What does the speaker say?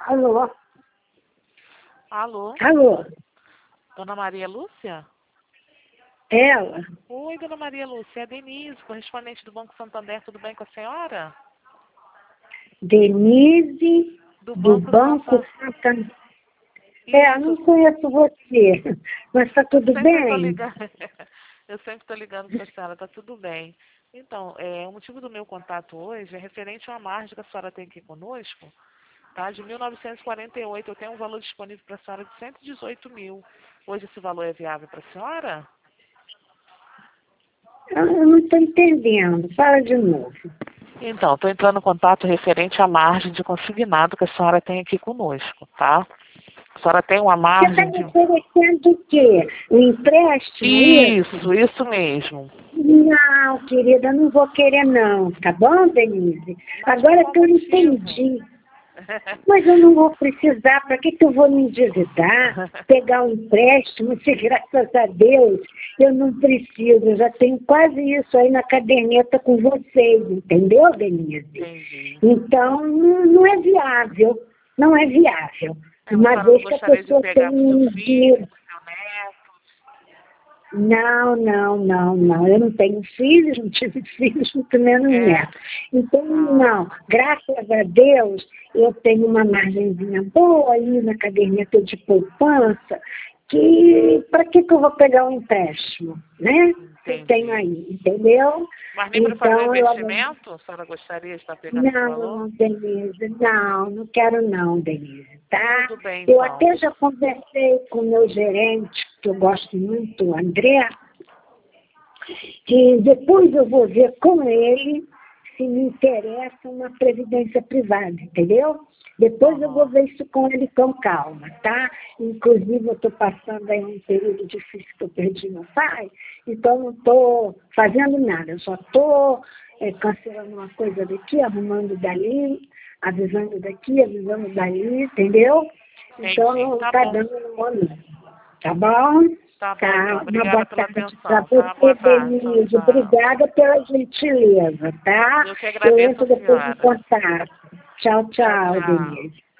Alô? Alô? Alô? Dona Maria Lúcia? Ela? Oi, Dona Maria Lúcia. É a Denise, correspondente do Banco Santander. Tudo bem com a senhora? Denise, Do do Banco Banco Santander. Santander. Eu não conheço você, mas está tudo Sempre tô bem? ligando. Eu sempre estou ligando para a senhora. Tá tudo bem. Então, o motivo do meu contato hoje é referente a uma margem que a senhora tem aqui conosco, tá? De 1948. Eu tenho um valor disponível para a senhora de 118 mil. Hoje esse valor é viável para a senhora? Eu não estou entendendo. Fala de novo. Então, estou entrando em contato referente à margem de consignado que a senhora tem aqui conosco, tá? A senhora tem uma Você está margem me de... oferecendo o quê? Um empréstimo, isso? Isso mesmo. Não, querida, eu não vou querer não, tá bom, Denise? Mas Agora por que eu qual motivo? entendi. Mas eu não vou precisar, para que eu vou me endividar, pegar um empréstimo, se graças a Deus eu não preciso, eu já tenho quase isso aí na caderneta com vocês, entendeu, Denise? Entendi. Então, não é viável, não é viável. A Uma senhora não vez que a gostaria de pessoa tem pegar para o seu um filho, dinheiro. para o seu neto? Não. Eu não tenho filhos, não tive filhos, muito menos netos. Então, não. Graças a Deus, eu tenho uma margenzinha boa aí na caderneta de poupança, que para que eu vou pegar um empréstimo, né? Que eu tenho aí, entendeu? Mas nem para fazer um Então, investimento? A senhora gostaria de estar pegando esse valor? não, Denise, não quero não, Denise, tá? Tudo bem, Eu então. até já conversei com o meu gerente, que eu gosto muito, o André, que depois eu vou ver com ele se me interessa uma previdência privada, entendeu? Depois eu vou ver isso com ele com calma, tá? Inclusive eu estou passando aí um período difícil que eu perdi meu pai, então não estou fazendo nada, eu só estou cancelando uma coisa daqui, arrumando dali, avisando daqui, avisando dali, entendeu? Então Entendi. não Tá está bom. dando um momento, tá bom? Tá bom, então. Tá, uma Obrigada boa pela tarde para atenção, tá? você, Boa tarde. Tchau, Denise. tchau. Obrigada pela gentileza, tá? Eu que Eu agradeço entro a depois em senhora. contato. Tchau, Tchau, tchau, tchau. Denise.